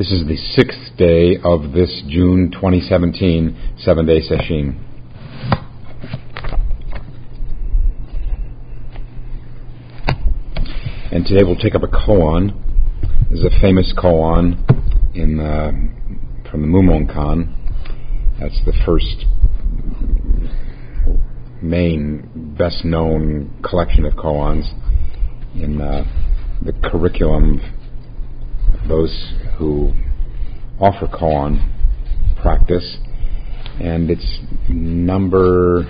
This is the 6th day of this June 2017 7-day session. And today we'll take up a koan. This is a famous koan from the Mumonkan. That's the first main, best-known collection of koans in the curriculum of those who offer koan practice. And it's number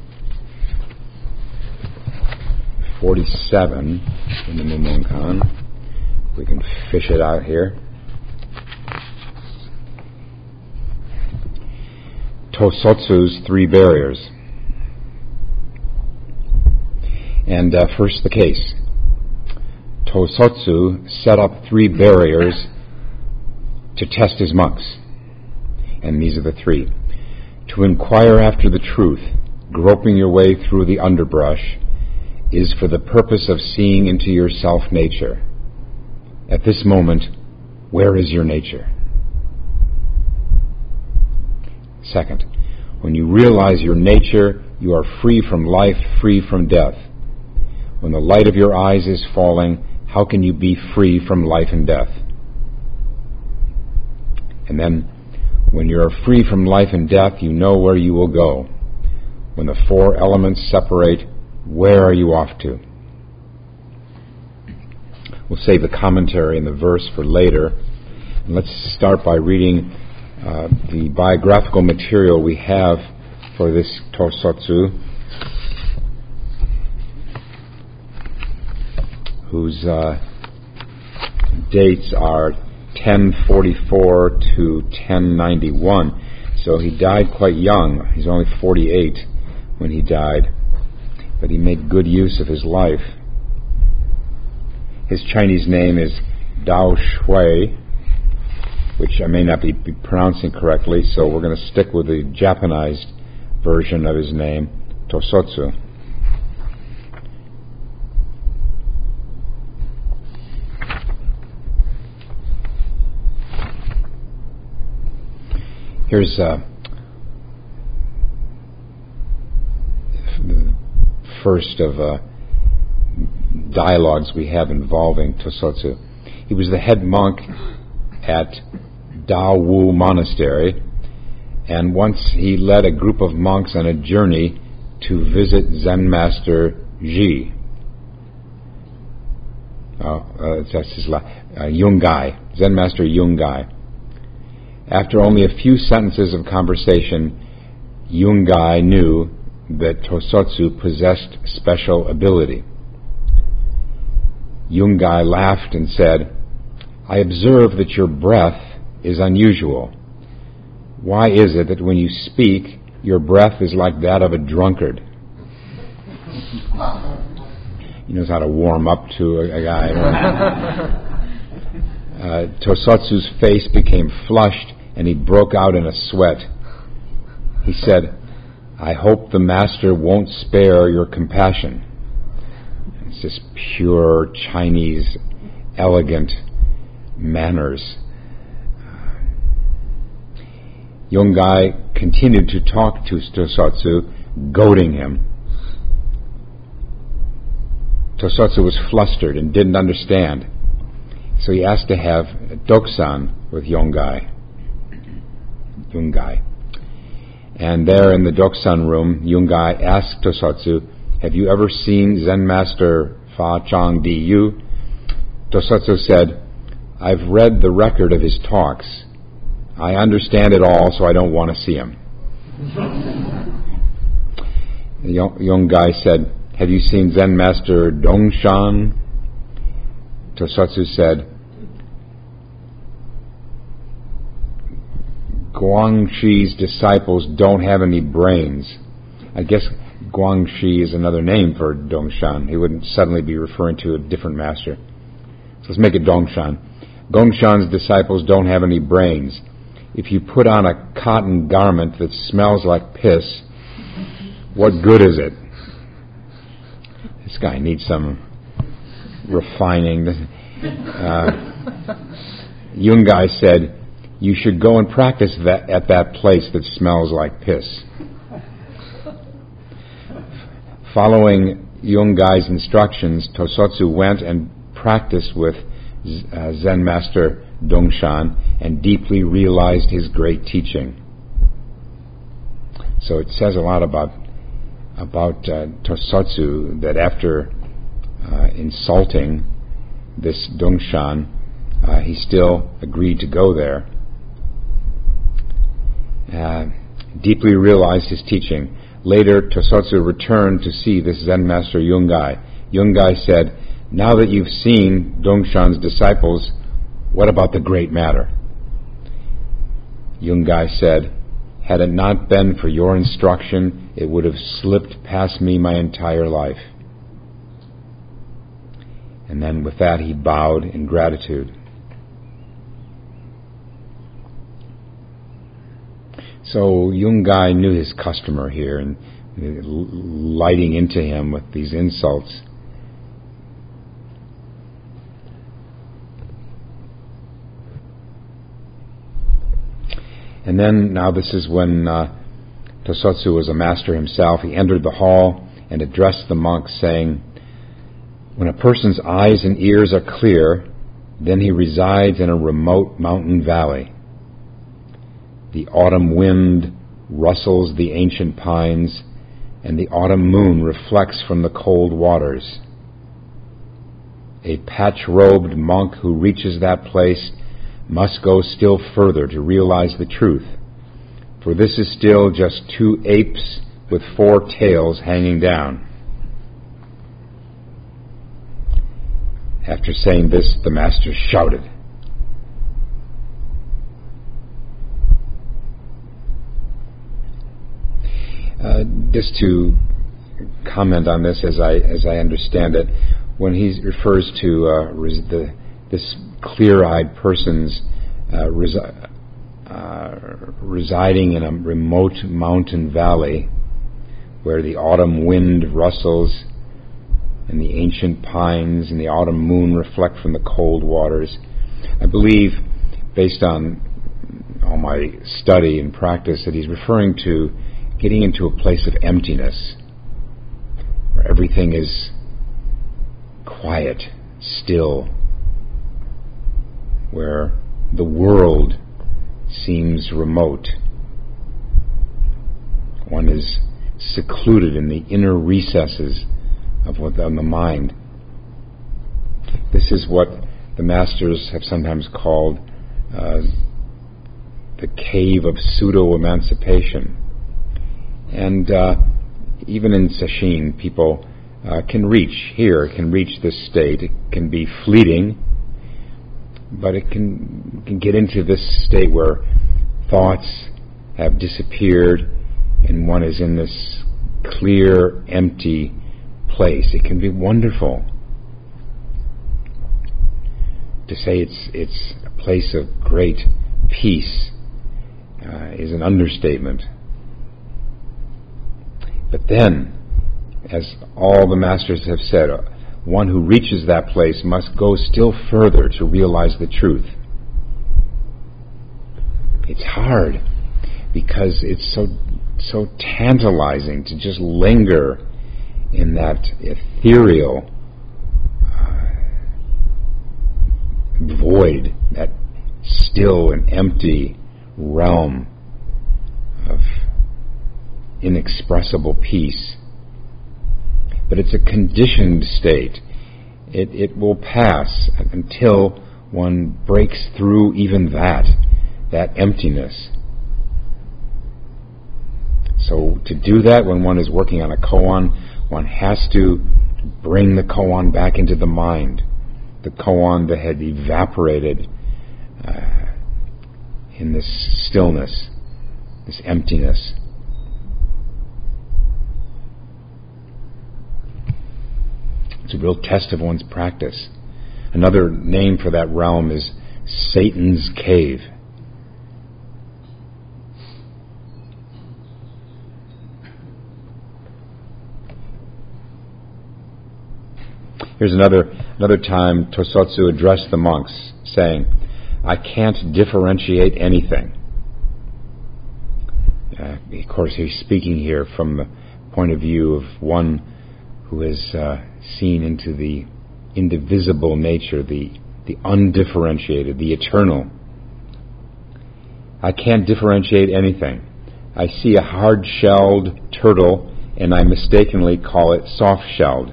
47 in the Mumonkan. We can fish it out here. Tosotsu's three barriers. And first the case. Tosotsu set up three barriers to test his monks. And these are the three. To inquire after the truth, groping your way through the underbrush, is for the purpose of seeing into your self-nature. At this moment, where is your nature? Second, when you realize your nature, you are free from life, free from death. When the light of your eyes is falling, how can you be free from life and death? And then, when you are free from life and death, you know where you will go. When the four elements separate, where are you off to? We'll save the commentary and the verse for later. And let's start by reading the biographical material we have for this Tosotsu, whose dates are 1044 to 1091. So he died quite young. He's only 48 when he died. But he made good use of his life. His Chinese name is Dao Shui, which I may not be pronouncing correctly, so we're going to stick with the Japanized version of his name, Tosotsu. Here's the first of dialogues we have involving Tosotsu. He was the head monk at Daowu Monastery, and once he led a group of monks on a journey to visit Zen Master Ji. Yungai, Zen Master Yungai. After only a few sentences of conversation, Yungai knew that Tosotsu possessed special ability. Yungai laughed and said, "I observe that your breath is unusual. Why is it that when you speak, your breath is like that of a drunkard?" He knows how to warm up to a guy. Tosotsu's face became flushed and he broke out in a sweat. He said, "I hope the master won't spare your compassion." It's just pure Chinese, elegant manners. Yungai continued to talk to Tosotsu, goading him. Tosotsu was flustered and didn't understand, so he asked to have Doksan with Yungai. And there in the Doksan room, Yungai asked Tosotsu, "Have you ever seen Zen Master Fa Chang Di Yu?" Tosotsu said, "I've read the record of his talks. I understand it all, so I don't want to see him." Yungai said, "Have you seen Zen Master Dongshan?" Tosotsu said, "Guangxi's disciples don't have any brains." I guess Guangxi is another name for Dongshan. He wouldn't suddenly be referring to a different master. So let's make it Dongshan. Gongshan's disciples don't have any brains. If you put on a cotton garment that smells like piss, what good is it? This guy needs some refining. Yungai said, "You should go and practice that at that place that smells like piss." Following Yungai's instructions, Tosotsu went and practiced with Zen Master Dongshan and deeply realized his great teaching. So it says a lot about Tosotsu, that after insulting this Dongshan, he still agreed to go there. Deeply realized his teaching. Later, Tosotsu returned to see this Zen master Yungai. Yungai said, "Now that you've seen Dongshan's disciples, what about the great matter?" Yungai said, "Had it not been for your instruction, it would have slipped past me my entire life." And then with that, he bowed in gratitude. So Yungai knew his customer here, and lighting into him with these insults. And then, now this is when Tosotsu was a master himself. He entered the hall and addressed the monks, saying, "When a person's eyes and ears are clear, then he resides in a remote mountain valley. The autumn wind rustles the ancient pines, and the autumn moon reflects from the cold waters. A patch-robed monk who reaches that place must go still further to realize the truth, for this is still just two apes with four tails hanging down." After saying this, the master shouted. Just to comment on this, as I understand it, when he refers to this clear-eyed person's residing in a remote mountain valley where the autumn wind rustles and the ancient pines and the autumn moon reflect from the cold waters, I believe, based on all my study and practice, that he's referring to getting into a place of emptiness, where everything is quiet, still, where the world seems remote. One is secluded in the inner recesses of the mind. This is what the masters have sometimes called the cave of pseudo-emancipation. And even in Sesshin, people can reach this state. It can be fleeting, but it can get into this state where thoughts have disappeared and one is in this clear, empty place. It can be wonderful. To say it's a place of great peace is an understatement. But then, as all the masters have said, one who reaches that place must go still further to realize the truth. It's hard because it's so tantalizing to just linger in that ethereal void, that still and empty realm of inexpressible peace. But it's a conditioned state. It will pass until one breaks through even that emptiness. So to do that, when one is working on a koan, one has to bring the koan back into the mind, the koan that had evaporated in this stillness, this emptiness. It's a real test of one's practice. Another name for that realm is Satan's Cave. Here's another time Tosotsu addressed the monks, saying, I can't differentiate anything. Of course, he's speaking here from the point of view of one who has seen into the indivisible nature, the undifferentiated, the eternal. I can't differentiate anything. I see a hard-shelled turtle and I mistakenly call it soft-shelled.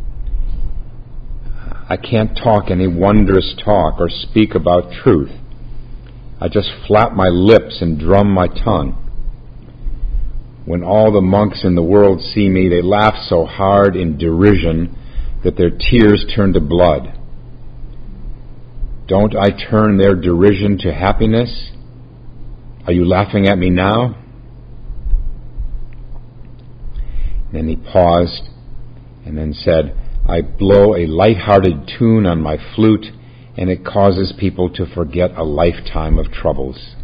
I can't talk any wondrous talk or speak about truth. I just flap my lips and drum my tongue. When all the monks in the world see me, they laugh so hard in derision that their tears turn to blood. Don't I turn their derision to happiness? Are you laughing at me now? Then he paused and then said, I blow a light-hearted tune on my flute, and it causes people to forget a lifetime of troubles.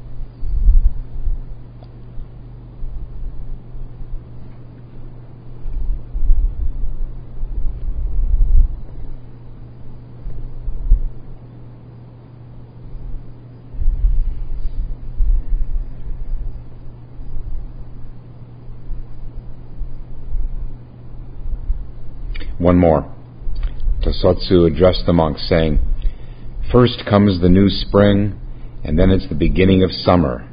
One more. Tosotsu addressed the monks, saying, First comes the new spring, and then it's the beginning of summer.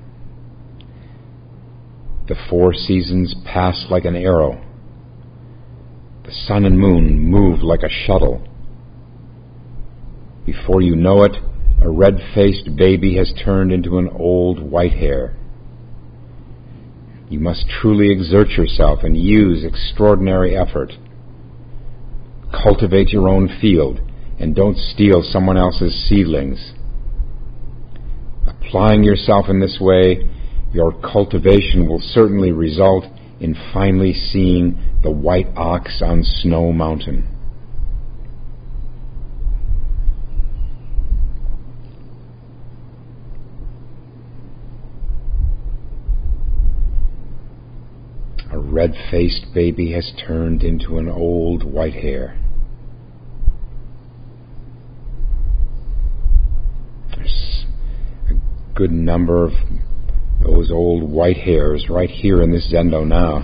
The 4 seasons pass like an arrow. The sun and moon move like a shuttle. Before you know it, a red-faced baby has turned into an old white hair. You must truly exert yourself and use extraordinary effort. Cultivate your own field and don't steal someone else's seedlings. Applying yourself in this way, your cultivation will certainly result in finally seeing the white ox on Snow Mountain. A red-faced baby has turned into an old white hare. There's a good number of those old white hairs right here in this zendo now.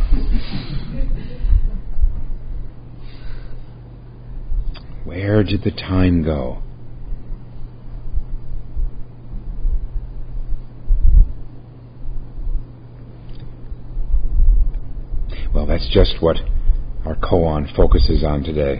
Where did the time go? Well, that's just what our koan focuses on today.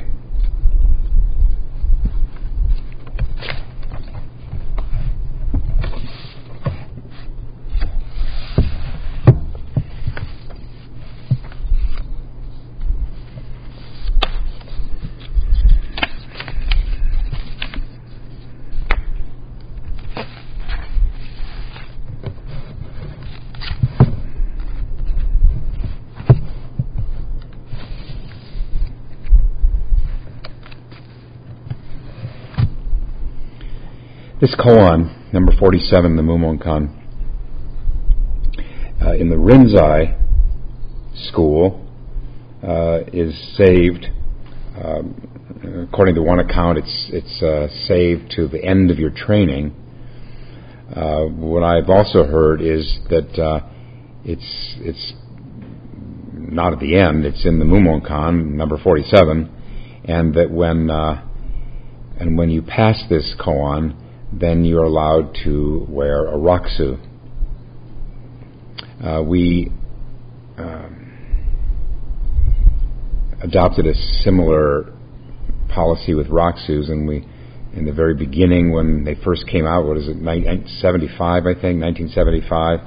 This koan, number 47, the Mumonkan, in the Rinzai school, is saved. According to one account, it's saved to the end of your training. What I've also heard is that it's not at the end; it's in the Mumonkan, number 47, and that when you pass this koan, then you're allowed to wear a rakusu. We adopted a similar policy with rakusus, and we, in the very beginning when they first came out, 1975?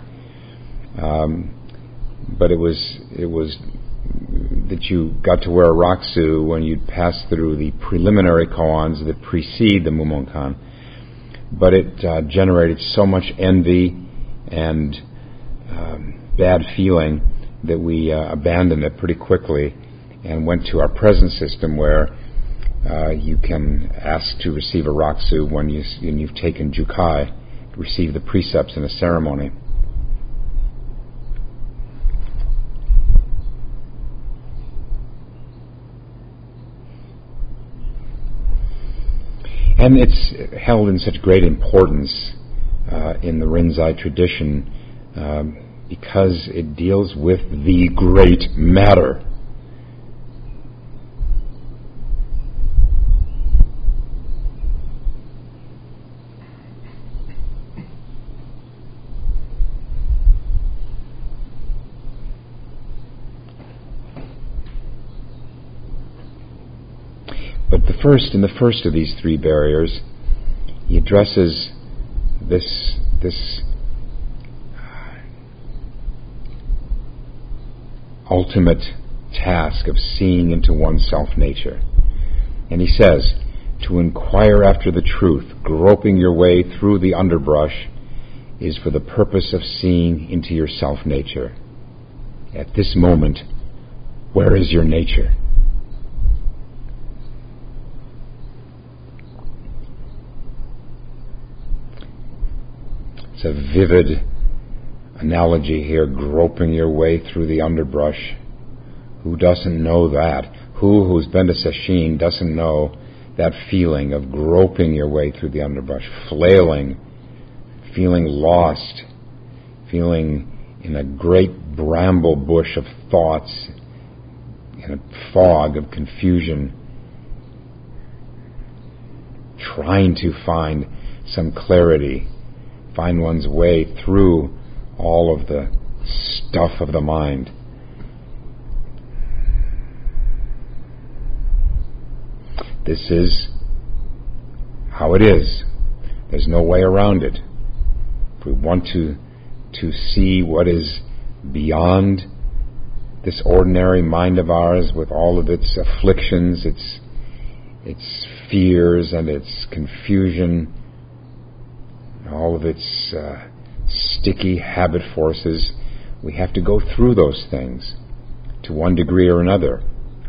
But it was that you got to wear a rakusu when you'd pass through the preliminary koans that precede the Mumonkan. But it generated so much envy and bad feeling that we abandoned it pretty quickly and went to our present system where you can ask to receive a rakusu when you've taken jukai, to receive the precepts in a ceremony. And it's held in such great importance in the Rinzai tradition because it deals with the great matter. But in the first of these three barriers, he addresses this ultimate task of seeing into one's self-nature. And he says, to inquire after the truth, groping your way through the underbrush, is for the purpose of seeing into your self-nature. At this moment, where is your nature? It's a vivid analogy here, groping your way through the underbrush. Who doesn't know that? Who's been to Sesshin doesn't know that feeling of groping your way through the underbrush, flailing, feeling lost, feeling in a great bramble bush of thoughts, in a fog of confusion, trying to find some clarity, find one's way through all of the stuff of the mind. This is how it is. There's no way around it. If we want to see what is beyond this ordinary mind of ours with all of its afflictions, its fears and its confusion, all of its sticky habit forces, we have to go through those things to one degree or another.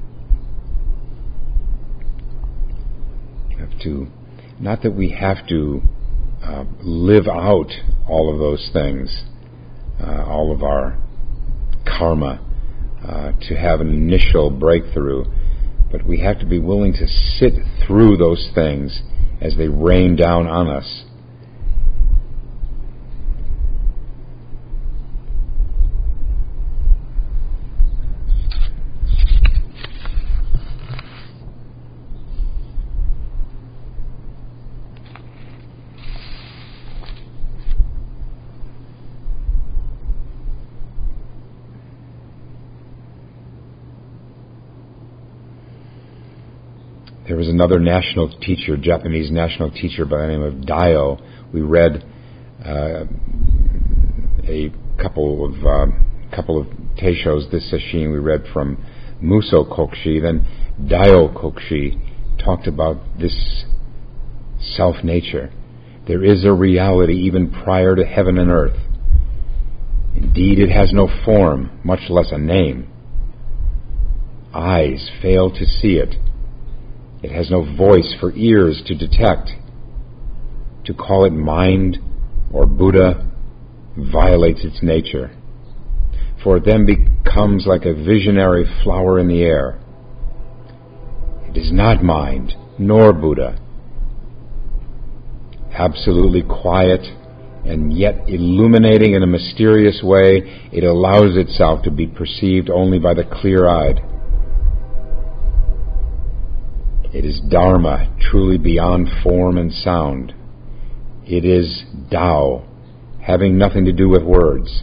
Not that we have to live out all of those things, all of our karma, to have an initial breakthrough, but we have to be willing to sit through those things as they rain down on us. There was another Japanese national teacher by the name of Dio. We read a couple of teishos this sesshin. We read from Muso Kokshi, then Dio Kokshi talked about this self-nature. There is a reality even prior to heaven and earth. Indeed, it has no form, much less a name. Eyes fail to see it. It has no voice for ears to detect. To call it mind or Buddha violates its nature, for it then becomes like a visionary flower in the air. It is not mind, nor Buddha. Absolutely quiet and yet illuminating in a mysterious way, it allows itself to be perceived only by the clear-eyed. It is Dharma, truly beyond form and sound. It is Tao, having nothing to do with words.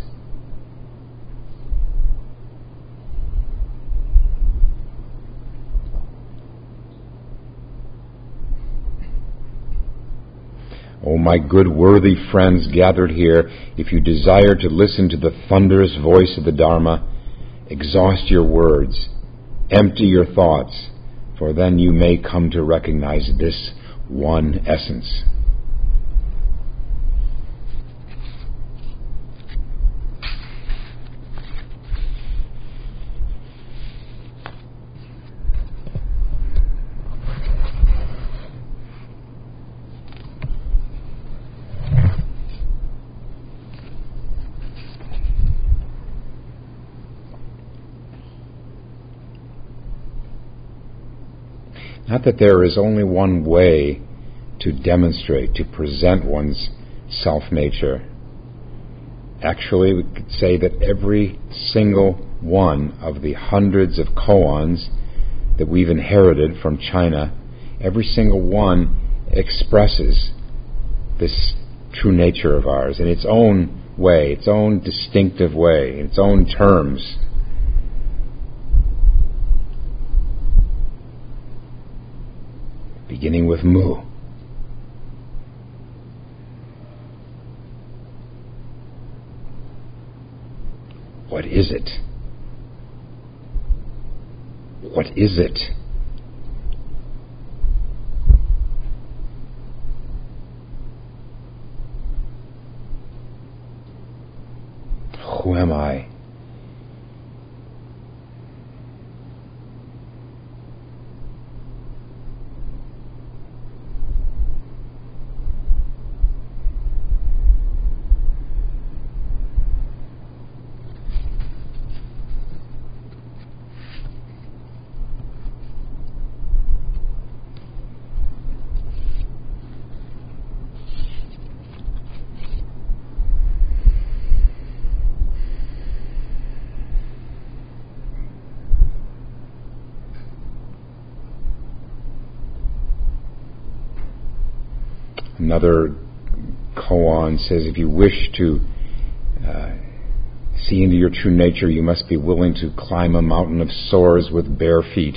O my good worthy friends gathered here, if you desire to listen to the thunderous voice of the Dharma, exhaust your words, empty your thoughts, for then you may come to recognize this one essence. Not that there is only one way to demonstrate, to present one's self-nature. Actually, we could say that every single one of the hundreds of koans that we've inherited from China, every single one expresses this true nature of ours in its own way, its own distinctive way, in its own terms. Beginning with Mu. What is it? What is it? Who am I? Another koan says, if you wish to see into your true nature, you must be willing to climb a mountain of sores with bare feet.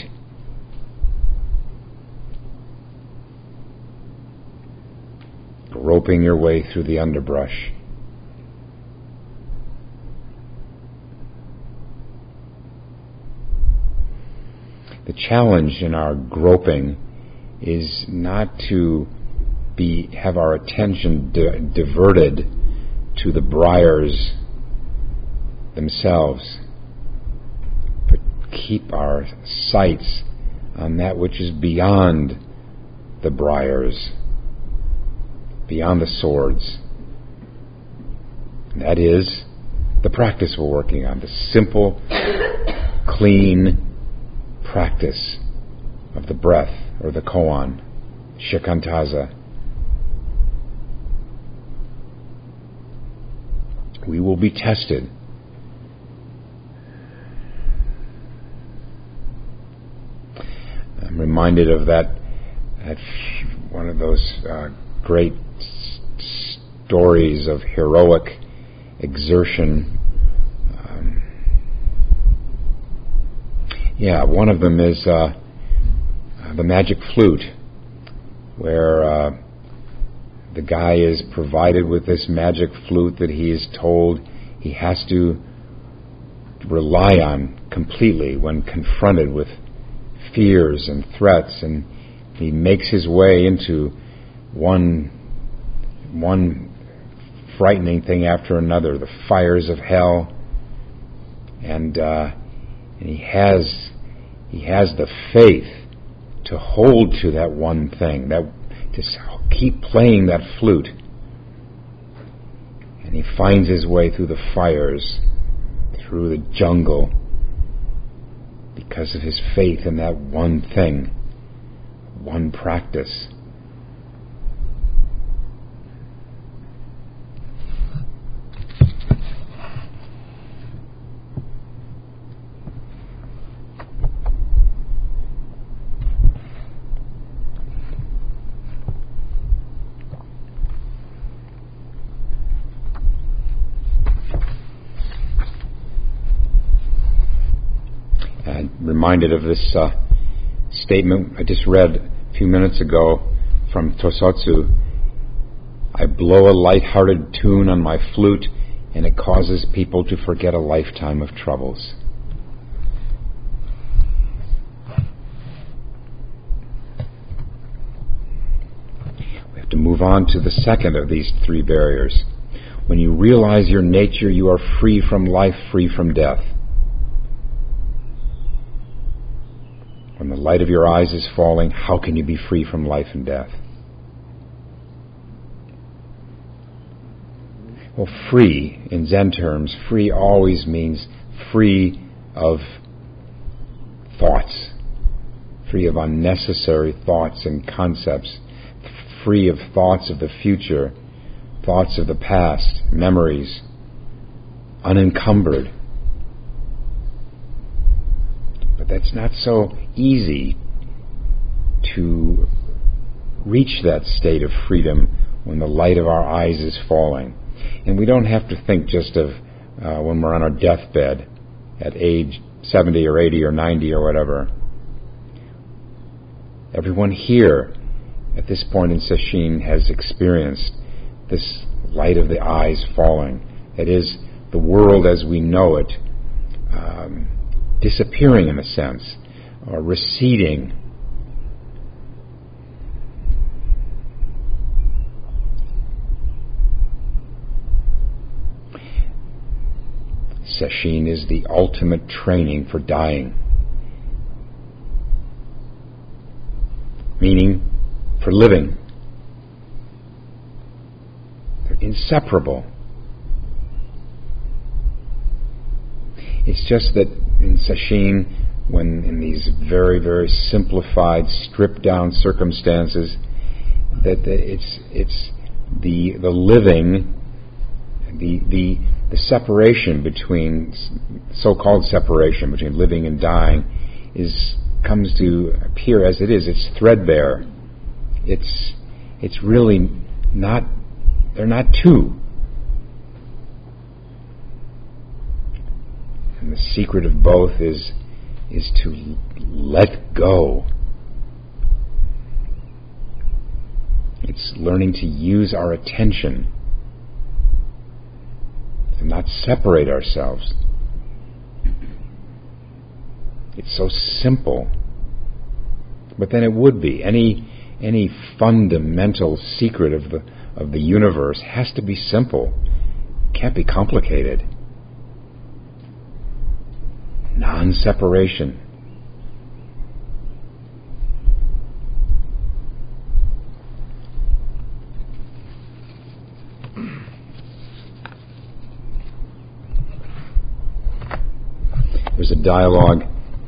Groping your way through the underbrush. The challenge in our groping is not to have our attention diverted to the briars themselves, but keep our sights on that which is beyond the briars, beyond the swords. And that is the practice we're working on, the simple, clean practice of the breath, or the koan, shikantaza. We will be tested. I'm reminded of that one of those great stories of heroic exertion. One of them is the magic flute, where the guy is provided with this magic flute that he is told he has to rely on completely when confronted with fears and threats, and he makes his way into one frightening thing after another, the fires of hell, and he has the faith to hold to that one thing, that to keep playing that flute. And he finds his way through the fires, through the jungle, because of his faith in that one thing, one practice. Reminded of this statement I just read a few minutes ago from Tosotsu. I blow a light-hearted tune on my flute, and it causes people to forget a lifetime of troubles. We have to move on to the second of these three barriers. When you realize your nature, you are free from life, free from death. When the light of your eyes is falling, how can you be free from life and death? Well, free, in Zen terms, free always means free of thoughts, free of unnecessary thoughts and concepts, free of thoughts of the future, thoughts of the past, memories, unencumbered. But that's not so easy to reach that state of freedom when the light of our eyes is falling. And we don't have to think just of when we're on our deathbed at age 70 or 80 or 90 or whatever. Everyone here at this point in Sesshin has experienced this light of the eyes falling. That is, the world as we know it disappearing in a sense, or receding. Sesshin is the ultimate training for dying, meaning for living. They're inseparable. It's just that in Sesshin, when in these very, very simplified, stripped down circumstances, that it's the living, the separation between, so-called separation between living and dying, comes to appear as it is. It's threadbare. It's really not. They're not two. And the secret of both is to let go. It's learning to use our attention and not separate ourselves. It's so simple. But then it would be. Any fundamental secret of the universe has to be simple. It can't be complicated. Non-separation. There's a dialogue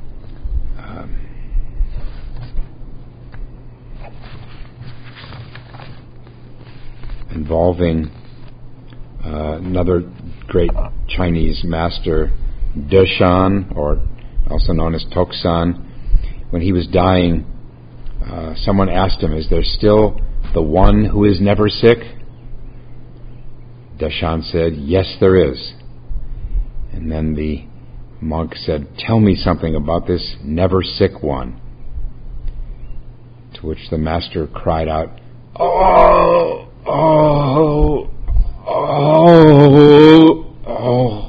involving another great Chinese master, Deshan, or also known as Toksan. When he was dying, someone asked him, "Is there still the one who is never sick?" Deshan said, "Yes, there is." And then the monk said, "Tell me something about this never sick one." To which the master cried out, "Oh, oh, oh, oh."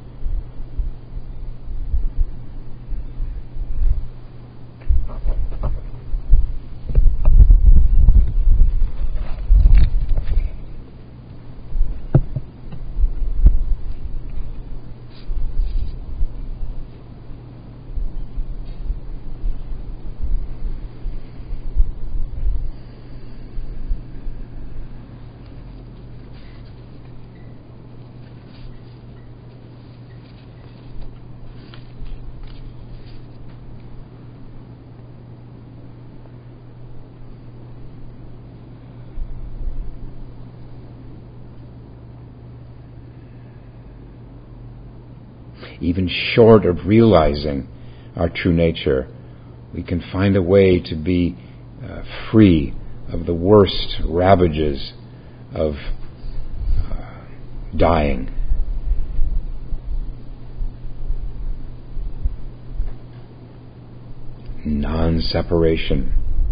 Even short of realizing our true nature, we can find a way to be free of the worst ravages of dying. Non-separation.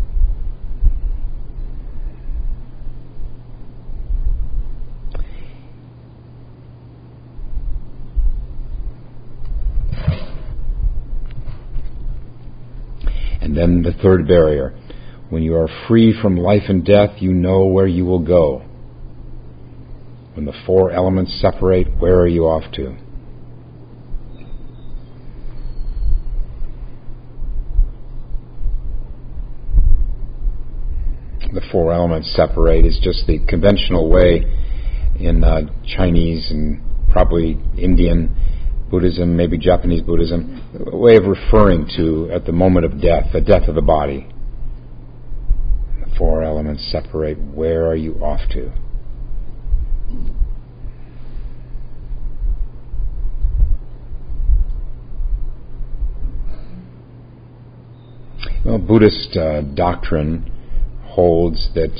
And then the third barrier. When you are free from life and death, you know where you will go. When the four elements separate, where are you off to? The four elements separate is just the conventional way in Chinese and probably Indian Buddhism, maybe Japanese Buddhism, a way of referring to at the moment of death, the death of the body. The four elements separate, where are you off to? Well, Buddhist doctrine holds that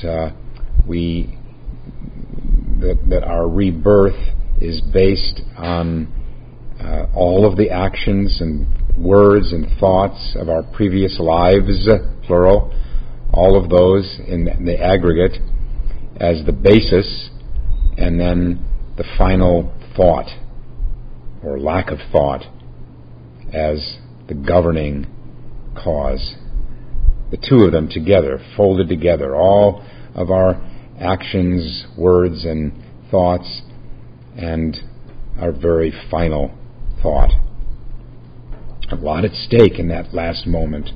that our rebirth is based on all of the actions and words and thoughts of our previous lives, plural, all of those in the aggregate as the basis, and then the final thought or lack of thought as the governing cause. The two of them together, folded together, all of our actions, words, and thoughts, and our very final thought. A lot at stake in that last moment.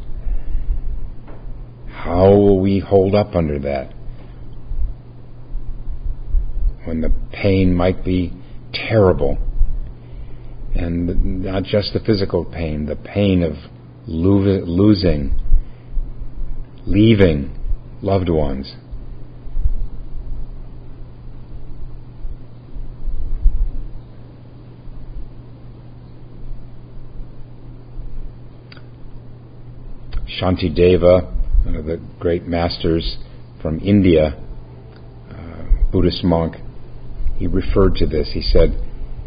How will we hold up under that? When the pain might be terrible, and not just the physical pain, the pain of leaving loved ones. Shantideva, one of the great masters from India, Buddhist monk, he referred to this. He said,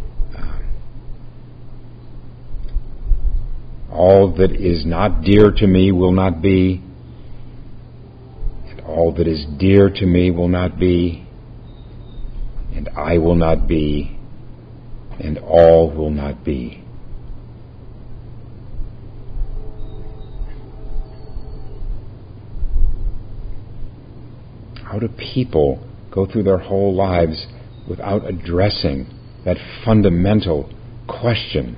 all that is not dear to me will not be, and all that is dear to me will not be, and I will not be, and all will not be. How do people go through their whole lives without addressing that fundamental question?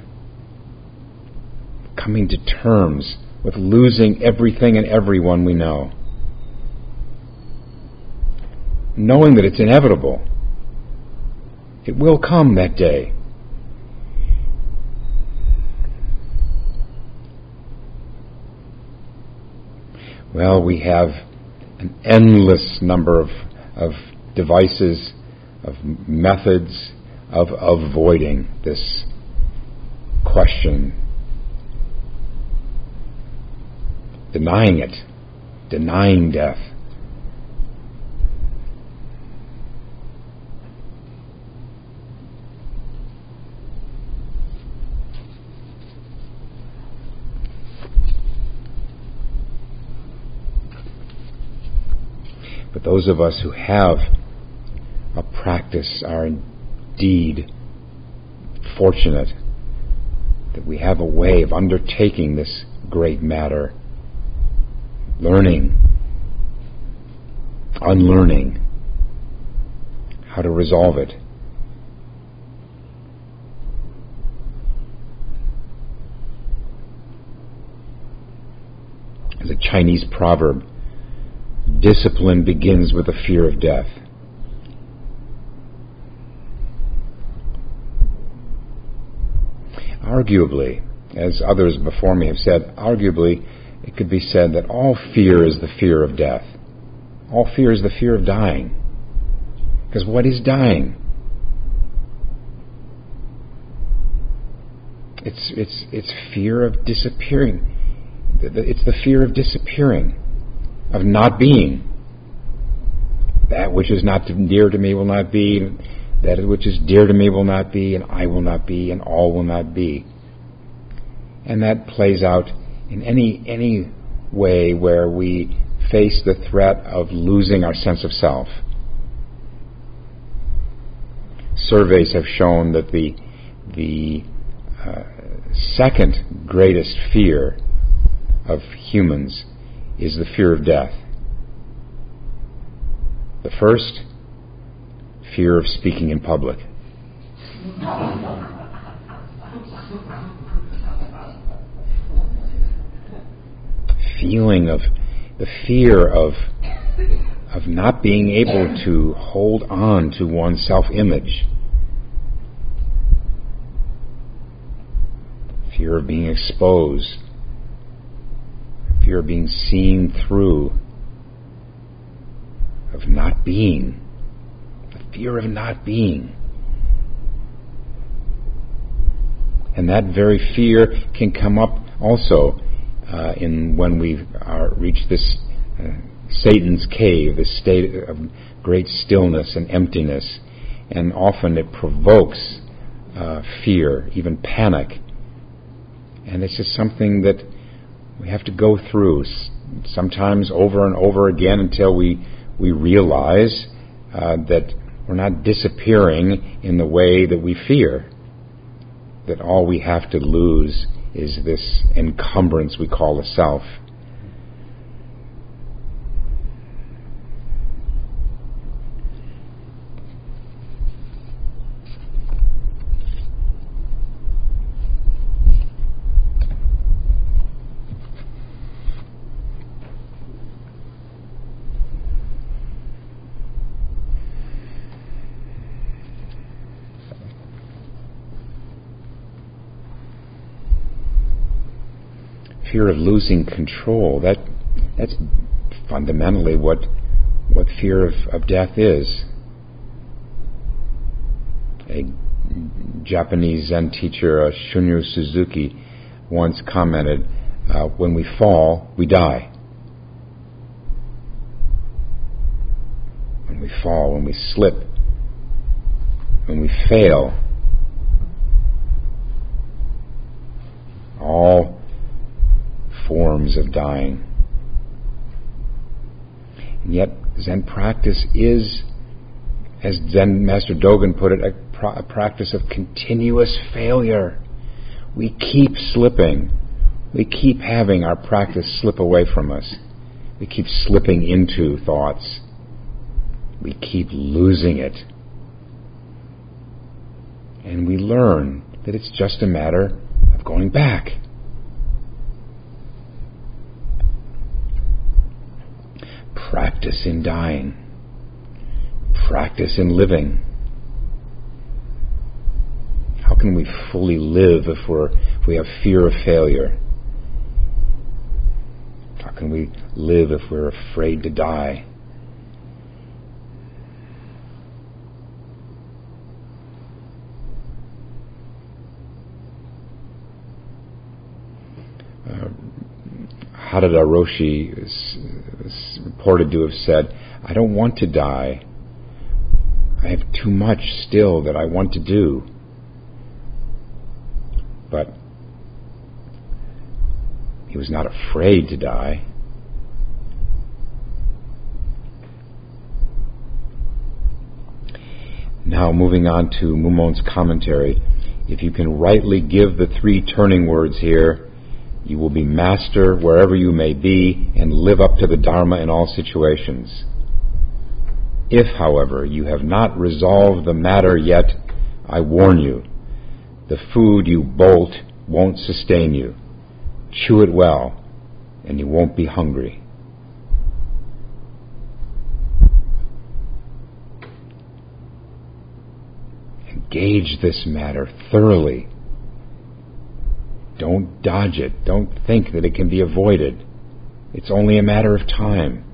Coming to terms with losing everything and everyone we know. Knowing that it's inevitable. It will come that day. Well, we have an endless number of devices, of methods of avoiding this question. Denying it, denying death. But those of us who have a practice are indeed fortunate that we have a way of undertaking this great matter. Learning, unlearning, how to resolve it. As a Chinese proverb, discipline begins with the fear of death. Arguably, as others before me have said, arguably, it could be said that all fear is the fear of death. All fear is the fear of dying. Because what is dying? It's fear of disappearing. It's the fear of disappearing, of not being. That which is not dear to me will not be, that which is dear to me will not be, and I will not be, and all will not be. And that plays out in any way where we face the threat of losing our sense of self. Surveys have shown that the second greatest fear of humans is the fear of death. The first, fear of speaking in public. Feeling of the fear of not being able to hold on to one's self-image. Fear of being exposed. Fear of being seen through. of not being. The fear of not being. And that very fear can come up also in when we reach this Satan's cave, this state of great stillness and emptiness. And often it provokes fear, even panic. And it's just something that we have to go through, sometimes over and over again, until we realize that we're not disappearing in the way that we fear. That all we have to lose is this encumbrance we call the self. Fear of losing control, that's fundamentally what fear of death is. A Japanese Zen teacher, Shunryu Suzuki, once commented, when we fall, we die. When we fall, when we slip, when we fail, all forms of dying. And yet Zen practice is, as Zen Master Dogen put it, a practice of continuous failure. We keep slipping. We keep having our practice slip away from us. We keep slipping into thoughts. We keep losing it. And we learn that it's just a matter of going back. Practice in dying. Practice in living. How can we fully live if we have fear of failure? How can we live if we're afraid to die? Harada Roshi is reported to have said, I don't want to die. I have too much still that I want to do. But he was not afraid to die. Now moving on to Mumon's commentary. If you can rightly give the three turning words here, you will be master wherever you may be and live up to the Dharma in all situations. If, however, you have not resolved the matter yet, I warn you, the food you bolt won't sustain you. Chew it well, and you won't be hungry. Engage this matter thoroughly. Don't dodge it. Don't think that it can be avoided. It's only a matter of time.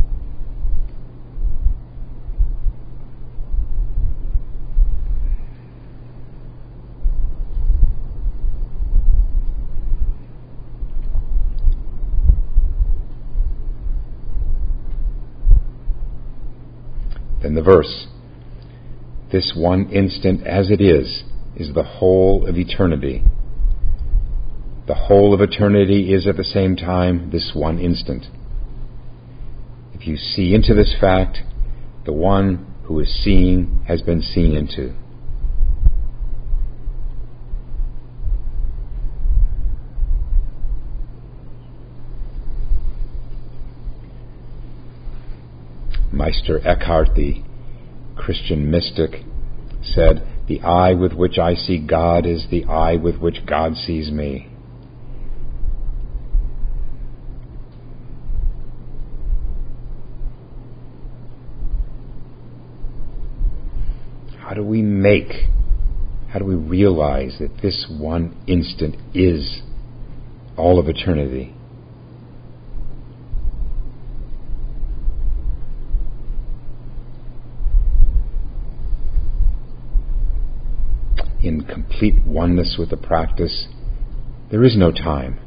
Then the verse. This one instant as it is the whole of eternity. The whole of eternity is at the same time this one instant. If you see into this fact, the one who is seeing has been seen into. Meister Eckhart, the Christian mystic, said, the eye with which I see God is the eye with which God sees me. How do we realize that this one instant is all of eternity? in complete oneness with the practice, there is no time.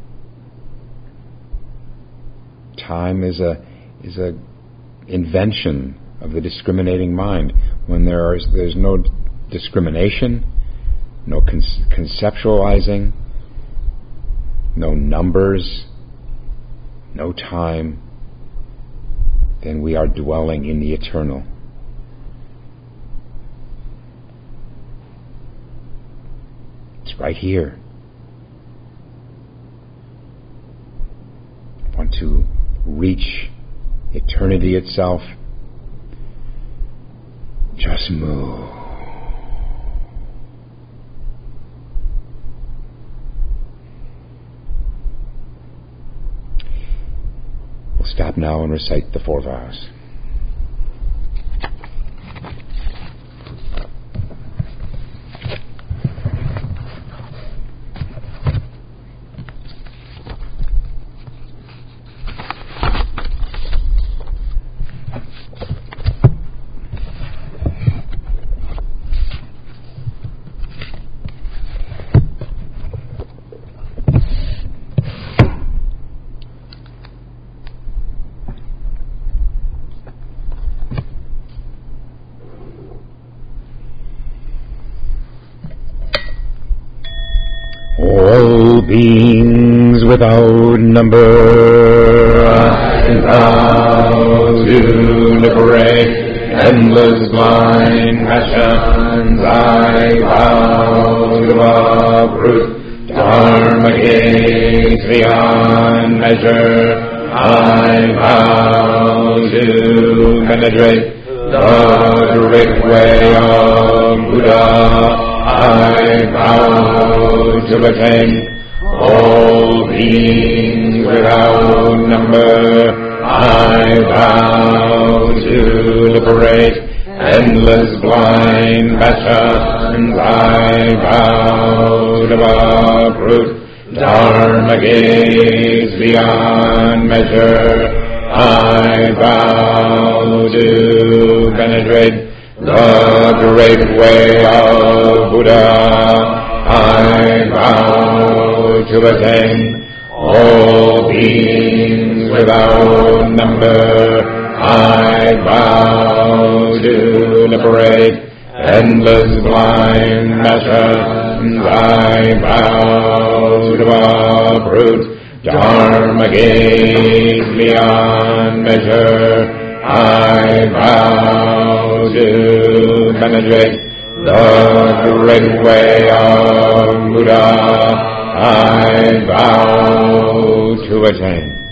Time is a invention of the discriminating mind. When there's no discrimination, no conceptualizing, no numbers, no time, then we are dwelling in the eternal. It's right here. Want to reach eternity itself? Just move. We'll stop now and recite the 4 vows. All beings without number, I vow to liberate endless blind passions. I vow to uproot dharma gates beyond measure. I vow to penetrate the great way of Buddha. I vow to attain all beings without number. I vow to liberate endless blind passions. I vow to uproot dharma gates beyond measure. I vow to penetrate the great way of Buddha. I vow to attain all beings without number. I vow to liberate endless blind passions. I vow to uproot dharma gates beyond measure. I vow to penetrate the great way of Buddha. I vow to attain